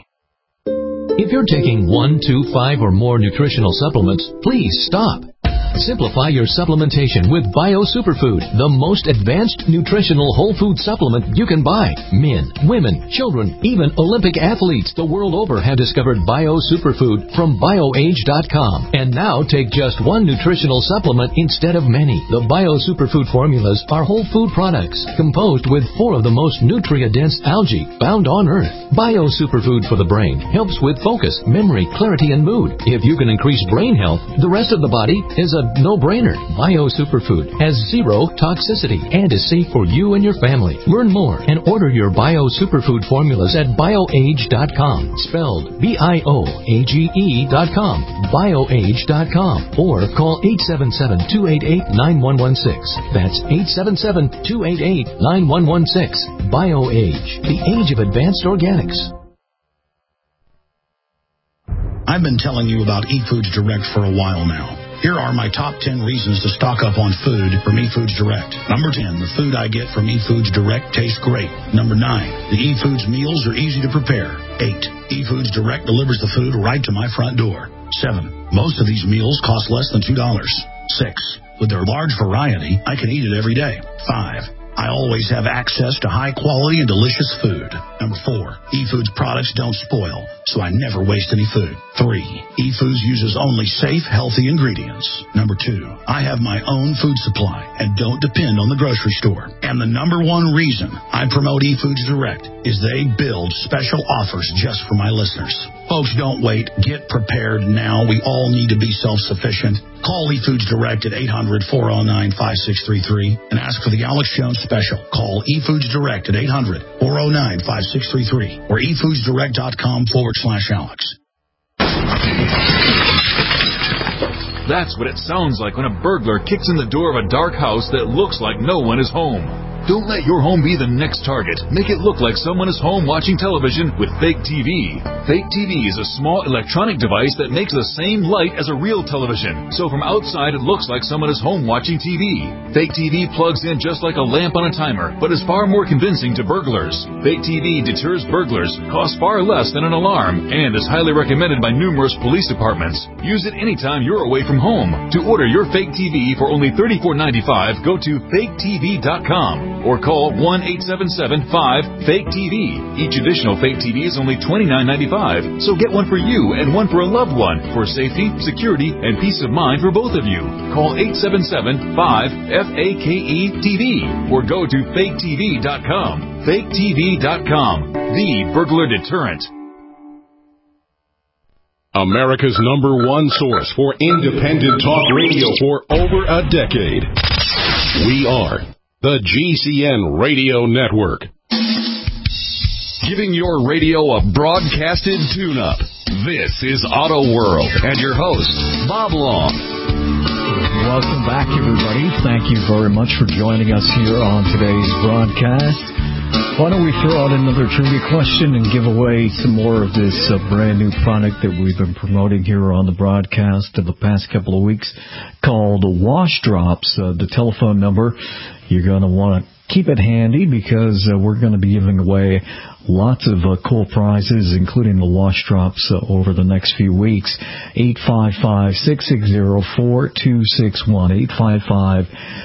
If you're taking one, two, five, or more nutritional supplements, please stop. Simplify your supplementation with Bio Superfood, the most advanced nutritional whole food supplement you can buy. Men, women, children, even Olympic athletes the world over have discovered Bio Superfood from bio age dot com. And now take just one nutritional supplement instead of many. The Bio Superfood formulas are whole food products composed with four of the most nutrient-dense algae found on Earth. Bio Superfood for the brain helps with focus, memory, clarity, and mood. If you can increase brain health, the rest of the body is a no-brainer. Bio Superfood has zero toxicity and is safe for you and your family. Learn more and order your Bio Superfood formulas at bio age dot com. Spelled B I O A G E dot com. bio age dot com. Or call eight seven seven, two eight eight, nine one one six. That's eight seven seven, two eight eight, nine one one six. BioAge, the age of advanced organics. I've been telling you about eFoods Direct for a while now. Here are my top ten reasons to stock up on food from eFoods Direct. Number ten, the food I get from eFoods Direct tastes great. Number nine, the eFoods meals are easy to prepare. Eight, eFoods Direct delivers the food right to my front door. Seven, most of these meals cost less than two dollars. Six, with their large variety, I can eat it every day. Five, I always have access to high-quality and delicious food. Number four, eFoods products don't spoil, so I never waste any food. Three, eFoods uses only safe, healthy ingredients. Number two, I have my own food supply and don't depend on the grocery store. And the number one reason I promote eFoods Direct is they build special offers just for my listeners. Folks, don't wait. Get prepared now. We all need to be self-sufficient. Call eFoods Direct at eight hundred, four oh nine, five six three three and ask for the Alex Jones special. Call eFoods Direct at eight hundred, four oh nine, five six three three or efoodsdirect.com forward slash Alex. That's what it sounds like when a burglar kicks in the door of a dark house that looks like no one is home. Don't let your home be the next target. Make it look like someone is home watching television with Fake T V. Fake T V is a small electronic device that makes the same light as a real television. So from outside, it looks like someone is home watching T V. Fake T V plugs in just like a lamp on a timer, but is far more convincing to burglars. Fake T V deters burglars, costs far less than an alarm, and is highly recommended by numerous police departments. Use it anytime you're away from home. To order your Fake T V for only thirty-four ninety-five, go to fake t v dot com. Or call one eight seven seven, five, fake T V. Each additional Fake T V is only twenty-nine ninety-five. So get one for you and one for a loved one for safety, security, and peace of mind for both of you. Call eight seven seven, five, F A K E T V or go to fake t v dot com. fake t v dot com, the burglar deterrent. America's number one source for independent talk radio for over a decade. We are the G C N Radio Network. Giving your radio a broadcasted tune-up. This is Auto World and your host, Bob Long. Welcome back, everybody. Thank you very much for joining us here on today's broadcast. Why don't we throw out another trivia question and give away some more of this uh, brand new product that we've been promoting here on the broadcast of the past couple of weeks called Wash Drops. Uh, the telephone number, you're going to want to keep it handy because uh, we're going to be giving away lots of uh, cool prizes, including the Wash Drops uh, over the next few weeks. eight five five, six six zero, four two six one, eight five five,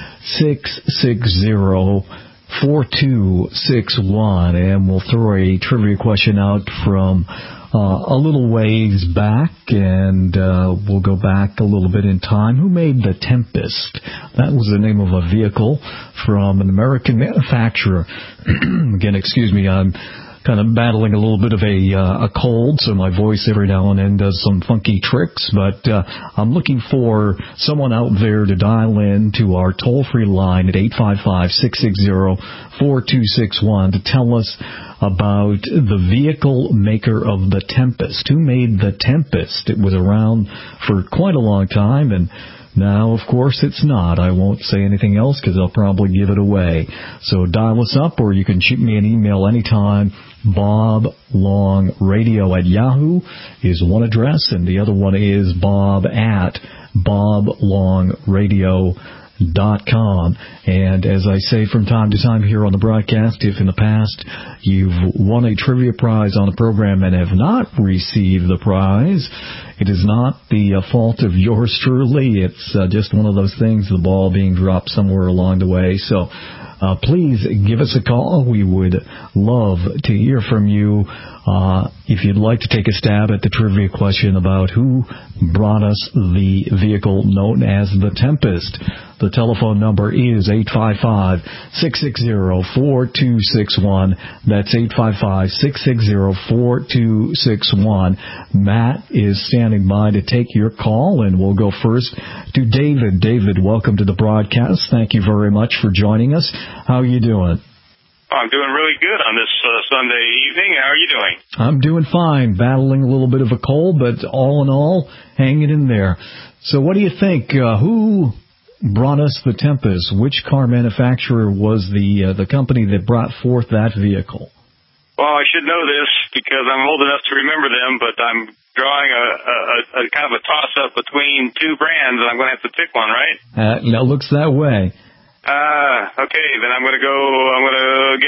six six zero, four two six one, and we'll throw a trivia question out from uh, a little ways back, and uh, we'll go back a little bit in time. Who made the Tempest? That was the name of a vehicle from an American manufacturer. Again, excuse me, I'm kind of battling a little bit of a uh, a cold, so my voice every now and then does some funky tricks, but uh, I'm looking for someone out there to dial in to our toll-free line at eight five five, six six zero, four two six one to tell us about the vehicle maker of the Tempest. Who made the Tempest? It was around for quite a long time, and now, of course, it's not. I won't say anything else because I'll probably give it away. So dial us up, or you can shoot me an email anytime. Bob Long Radio at Yahoo is one address, and the other one is bob at bob long radio dot com. And as I say from time to time here on the broadcast, if in the past you've won a trivia prize on the program and have not received the prize, it is not the uh, fault of yours truly. It's uh, just one of those things, the ball being dropped somewhere along the way. So uh, please give us a call. We would love to hear from you. Uh, if you'd like to take a stab at the trivia question about who brought us the vehicle known as the Tempest, the telephone number is eight five five, six six zero, four two six one. That's eight five five, six six zero, four two six one. Matt is standing by to take your call, and we'll go first to David. David, welcome to the broadcast. Thank you very much for joining us. How are you doing? I'm doing really good on this uh, Sunday evening. How are you doing? I'm doing fine, battling a little bit of a cold, but all in all, hanging in there. So what do you think? Uh, who brought us the Tempest? Which car manufacturer was the uh, the company that brought forth that vehicle? Well, I should know this because I'm old enough to remember them, but I'm drawing a, a, a kind of a toss-up between two brands, and I'm going to have to pick one, right? Uh, that looks that way. Uh, okay, then I'm going to go, I'm going to guess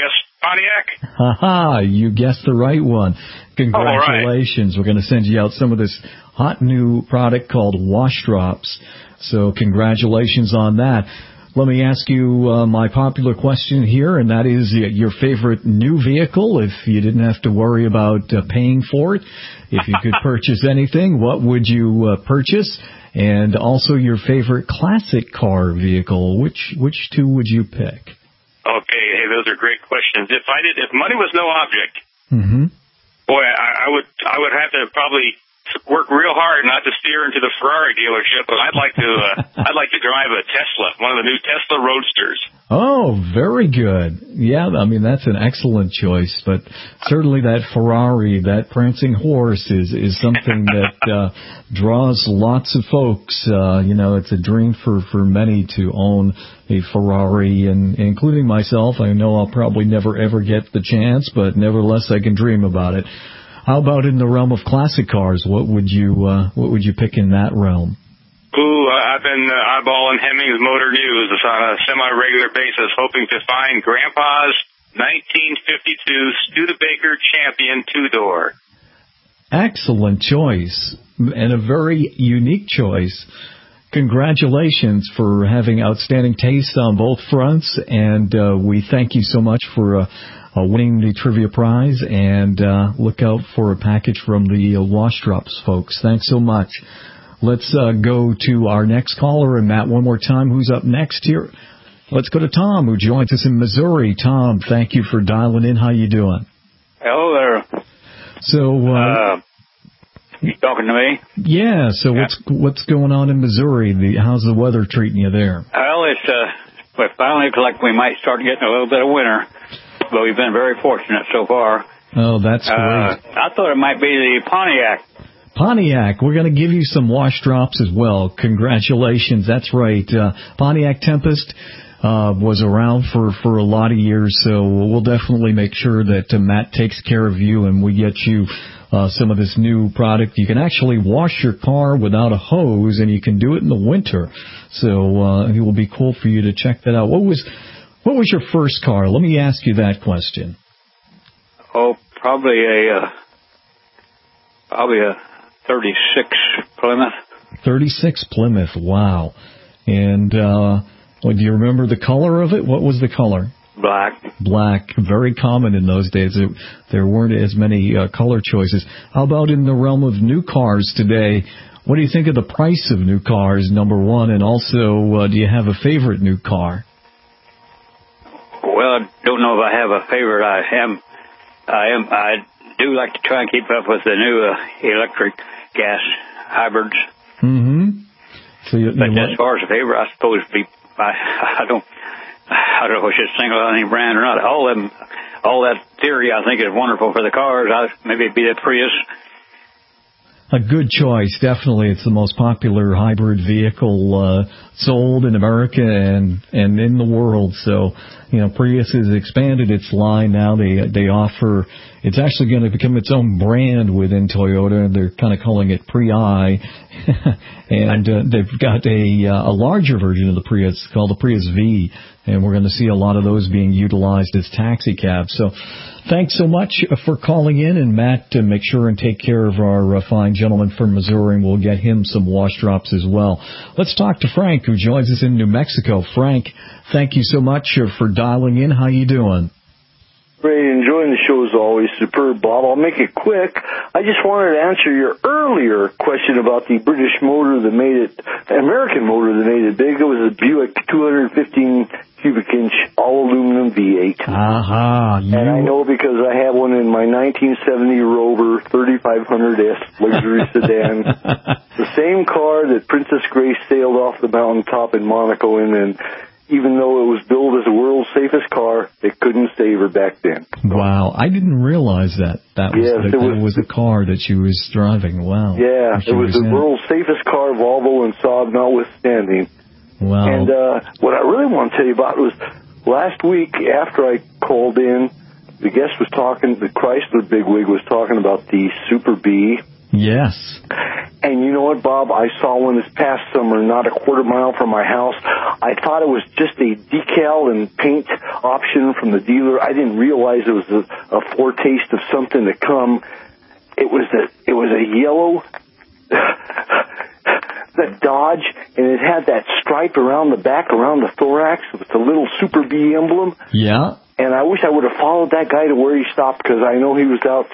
Pontiac? Ha-ha, you guessed the right one. Congratulations. Oh, We're going to send you out some of this hot new product called Wash Drops. So congratulations on that. Let me ask you uh, my popular question here, and that is uh, your favorite new vehicle. If you didn't have to worry about uh, paying for it, if you could purchase anything, what would you uh, purchase? And also your favorite classic car vehicle. Which which two would you pick? Okay, hey, those are great questions. If I did, if money was no object, Mm-hmm. boy, I, I would I would have to probably work real hard not to steer into the Ferrari dealership, but I'd like to uh, I'd like to drive a Tesla, one of the new Tesla Roadsters. Oh, very good. Yeah, I mean, that's an excellent choice, but certainly that Ferrari, that prancing horse is, is something that uh, draws lots of folks. Uh, you know, it's a dream for, for many to own a Ferrari, and including myself. I know I'll probably never ever get the chance, but nevertheless I can dream about it. How about in the realm of classic cars? What would you uh, what would you pick in that realm? Ooh, I've been uh, eyeballing Hemmings Motor News on a semi-regular basis, hoping to find Grandpa's nineteen fifty-two Studebaker Champion two-door. Excellent choice, and a very unique choice. Congratulations for having outstanding taste on both fronts, and uh, we thank you so much for uh, uh, winning the trivia prize, and uh, look out for a package from the uh, Wash Drops folks. Thanks so much. Let's uh, go to our next caller, and Matt, one more time, who's up next here? Let's go to Tom, who joins us in Missouri. Tom, thank you for dialing in. How you doing? Hello there. So, uh, uh you talking to me? Yeah. So yeah. what's what's going on in Missouri? The, how's the weather treating you there? Well, it's uh, it finally looks like we might start getting a little bit of winter, but we've been very fortunate so far. Oh, that's great. Uh, I thought it might be the Pontiac. Pontiac, we're going to give you some Wash Drops as well. Congratulations. That's right. Uh, Pontiac Tempest uh, was around for, for a lot of years, so we'll definitely make sure that uh, Matt takes care of you and we get you uh, some of this new product. You can actually wash your car without a hose, and you can do it in the winter. So uh, it will be cool for you to check that out. What was what was your first car? Let me ask you that question. Oh, probably a uh, probably a thirty-six Plymouth. thirty-six Plymouth, wow. And uh, well, do you remember the color of it? What was the color? Black. Black, very common in those days. There, there weren't as many uh, color choices. How about in the realm of new cars today? What do you think of the price of new cars, number one? And also, uh, do you have a favorite new car? Well, I don't know if I have a favorite. I am, I am, I do like to try and keep up with the new uh, electric gas hybrids. Mm-hmm. So you, but you as far as a favorite, I suppose be I, I don't I don't know if I should single out any brand or not. All them, all that theory I think is wonderful for the cars. I, maybe it'd be the Prius. A good choice, definitely. It's the most popular hybrid vehicle uh, sold in America and and in the world. So, you know, Prius has expanded its line now. They they offer. It's actually going to become its own brand within Toyota. They're kind of calling it Pri, and uh, they've got a uh, a larger version of the Prius called the Prius V, and we're going to see a lot of those being utilized as taxi cabs. So, thanks so much for calling in, and Matt, uh, make sure and take care of our uh, fine gentleman from Missouri, and we'll get him some Wash Drops as well. Let's talk to Frank, who joins us in New Mexico. Frank, thank you so much uh, for dialing in. How you doing? Great, enjoying the show as always. Superb, Bob. I'll make it quick. I just wanted to answer your earlier question about the British motor that made it, American motor that made it big. It was a Buick two hundred fifteen cubic inch all aluminum V eight. Aha. Uh-huh, and I know because I have one in my nineteen seventy Rover thirty-five hundred S luxury sedan. The same car that Princess Grace sailed off the mountaintop in Monaco in, and even though it was billed as the world's safest car, they couldn't save her back then. Wow, I didn't realize that. That was, yes, the, it was, that was the car that she was driving. Wow. Yeah, it was, was the in. world's safest car, Volvo and Saab notwithstanding. Wow. And uh, what I really want to tell you about was last week after I called in, the guest was talking, the Chrysler bigwig was talking about the Super B. Yes. And you know what, Bob? I saw one this past summer, not a quarter mile from my house. I thought it was just a decal and paint option from the dealer. I didn't realize it was a, a foretaste of something to come. It was a, it was a yellow, the Dodge, and it had that stripe around the back, around the thorax with the little Super B emblem. Yeah. And I wish I would have followed that guy to where he stopped, because I know he was out.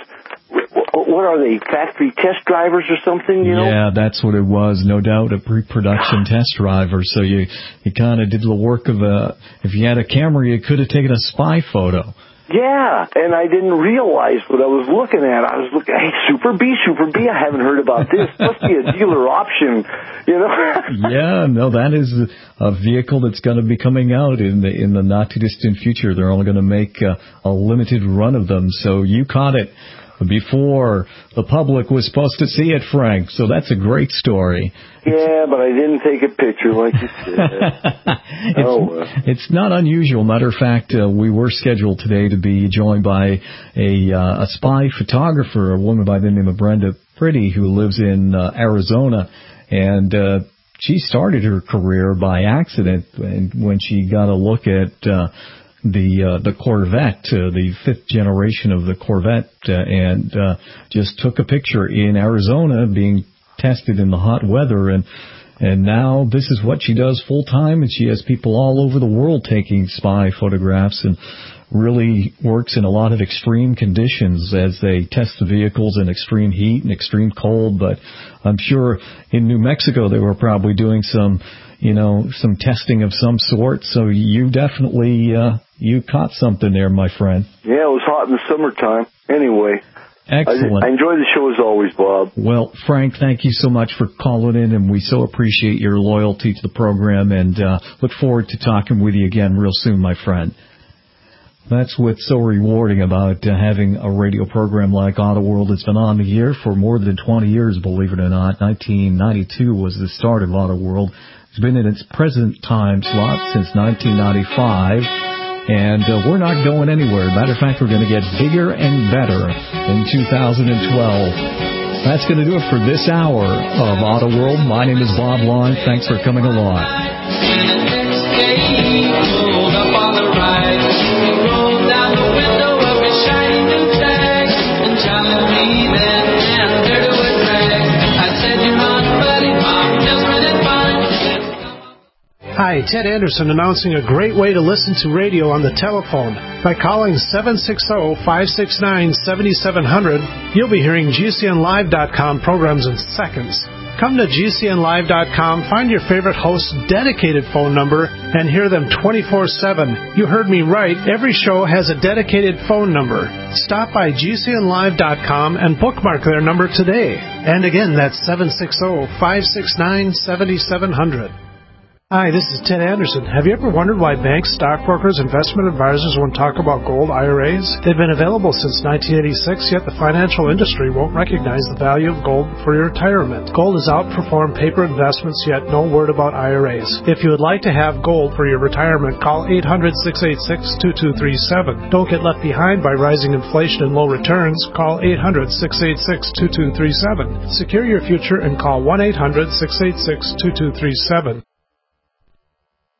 What are they, factory test drivers or something, you know? Yeah, that's what it was, no doubt, a pre-production test driver. So you, you kind of did the work of a, if you had a camera, you could have taken a spy photo. Yeah, and I didn't realize what I was looking at. I was looking, hey, Super B, Super B, I haven't heard about this. Must be a dealer option, you know? Yeah, no, that is a vehicle that's going to be coming out in the in the not-too-distant future. They're only going to make a, a limited run of them, so you caught it before the public was supposed to see it, Frank. So that's a great story. Yeah, but I didn't take a picture like you said. it's, oh, well. It's not unusual. Matter of fact, uh, we were scheduled today to be joined by a, uh, a spy photographer, a woman by the name of Brenda Pretty, who lives in uh, Arizona. And uh, she started her career by accident when she got a look at uh, the uh, the Corvette, uh, the fifth generation of the Corvette, uh, and uh, just took a picture in Arizona being tested in the hot weather, and and now this is what she does full time, and she has people all over the world taking spy photographs, and really works in a lot of extreme conditions as they test the vehicles in extreme heat and extreme cold. But I'm sure in New Mexico they were probably doing some, you know, some testing of some sort. So you definitely, uh, you caught something there, my friend. Yeah, it was hot in the summertime. Anyway. Excellent. I, I enjoy the show as always, Bob. Well, Frank, thank you so much for calling in, and we so appreciate your loyalty to the program, and uh, look forward to talking with you again real soon, my friend. That's what's so rewarding about uh, having a radio program like Auto World. It's been on the air for more than twenty years, believe it or not. nineteen ninety-two was the start of Auto World. It's been in its present time slot since nineteen ninety-five, and uh, we're not going anywhere. Matter of fact, we're going to get bigger and better in two thousand twelve. That's going to do it for this hour of Auto World. My name is Bob Long. Thanks for coming along. Hi, Ted Anderson announcing a great way to listen to radio on the telephone. By calling seven six zero, five six nine, seven seven zero zero, you'll be hearing G C N live dot com programs in seconds. Come to G C N live dot com, find your favorite host's dedicated phone number, and hear them twenty-four seven. You heard me right. Every show has a dedicated phone number. Stop by G C N live dot com and bookmark their number today. And again, that's seven six zero, five six nine, seven seven zero zero. Hi, this is Ted Anderson. Have you ever wondered why banks, stockbrokers, investment advisors won't talk about gold I R As? They've been available since nineteen eighty-six, yet the financial industry won't recognize the value of gold for your retirement. Gold has outperformed paper investments, yet no word about I R As. If you would like to have gold for your retirement, call eight hundred, six eight six, two two three seven. Don't get left behind by rising inflation and low returns. Call eight hundred, six eight six, two two three seven. Secure your future and call one eight hundred, six eight six, two two three seven.